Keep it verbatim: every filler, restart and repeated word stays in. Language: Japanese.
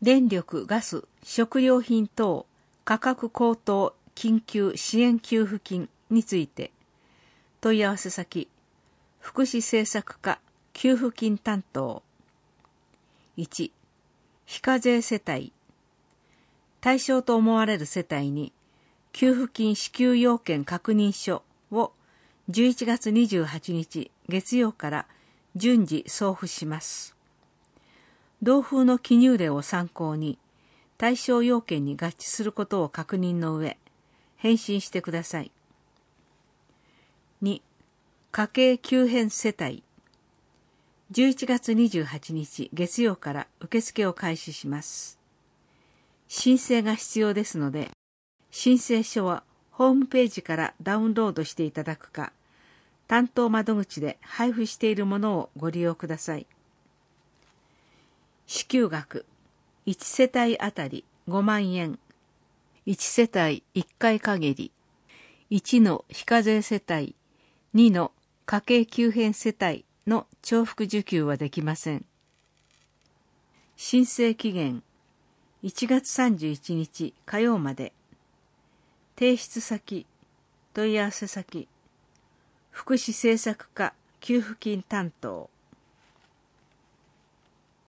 電力・ガス・食料品等価格高騰緊急支援給付金について、問い合わせ先、福祉政策課給付金担当。いち、非課税世帯。対象と思われる世帯に、給付金支給要件確認書をじゅういちがつにじゅうはちにち月曜から順次送付します。同封の記入例を参考に、対象要件に合致することを確認の上、返信してください。に、家計急変世帯。じゅういちがつにじゅうはちにち月曜から受付を開始します。申請が必要ですので、申請書はホームページからダウンロードしていただくか、担当窓口で配布しているものをご利用ください。支給額、いち世帯あたりごまんえん、いち世帯いっかい限り、いちの非課税世帯、にの家計急変世帯の重複受給はできません。申請期限、いちがつさんじゅういちにち火曜まで。提出先、問い合わせ先、福祉政策課給付金担当。